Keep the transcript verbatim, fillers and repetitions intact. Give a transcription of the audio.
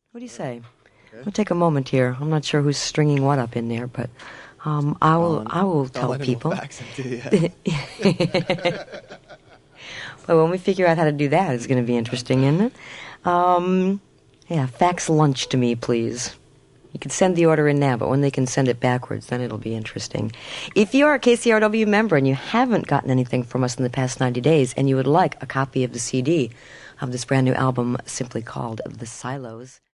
What do you say? Okay. We'll take a moment here. I'm not sure who's stringing what up in there, but um, I will. Don't- I will don't tell let people. anyone fax it to you. Well, when we figure out how to do that, it's going to be interesting, isn't it? Um, yeah, fax lunch to me, please. You can send the order in now, but when they can send it backwards, then it'll be interesting. If you're a K C R W member and you haven't gotten anything from us in the past ninety days and you would like a copy of the C D of this brand new album simply called The Silos,